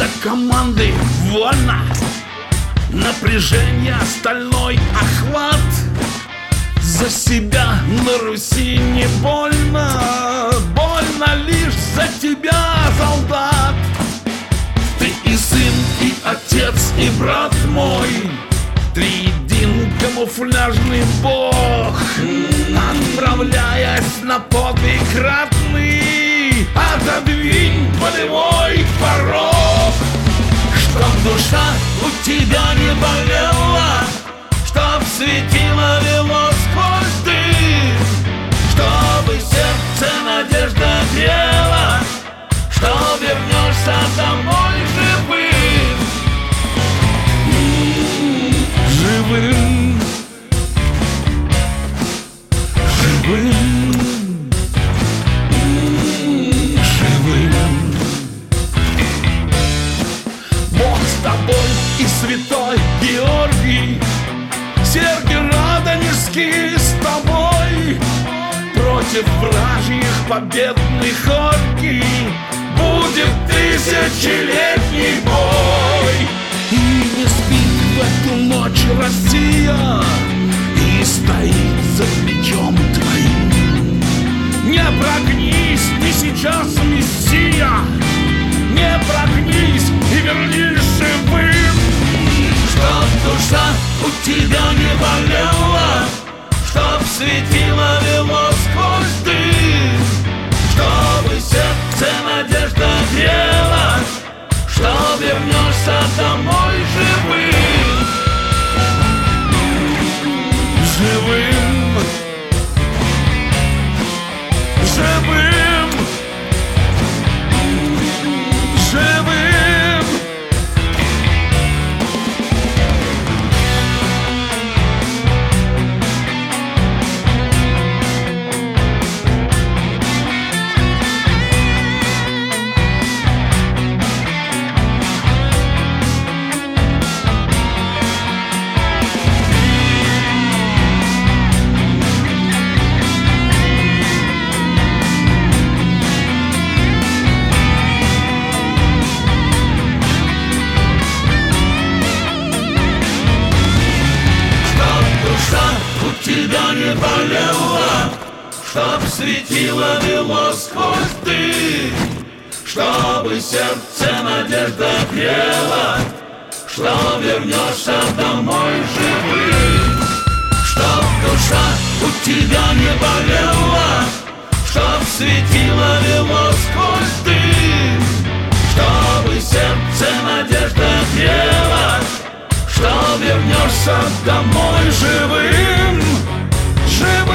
команды вольно, напряжение, стальной охват. За себя на Руси не больно, больно лишь за тебя, солдат. Ты и сын, и отец, и брат мой, триедин камуфляжный бог. Отправляясь на подвиг ратный, отодвинь болевой порог. Чтоб душа у тебя не болела, чтоб светило вело сквозь дым, чтобы сердце надежда грела, что вернешься домой живым. Живым, живым, живым. Бог с тобой и святой Георгий, Сергий Радонежский с тобой. Против вражьих победных оргий будет тысячелетний бой. И не спит в эту ночь Россия, и стоит за плечом твоим. Не прогнись, ты сейчас Мессия, не прогнись и вернись живым. Чтоб душа у тебя не болела, чтоб светило вело сквозь дым, чтобы сердце надежда грела, что вернешься домой живым. Живым, живым, живым. Тебя не болело, чтоб светило вело сквозь дым, чтобы сердце надежда грела, что вернешься домой живым. Чтоб душа у тебя не болела, чтоб светило вело сквозь дым, чтобы сердце надежда грела, что вернешься домой живым. Живым.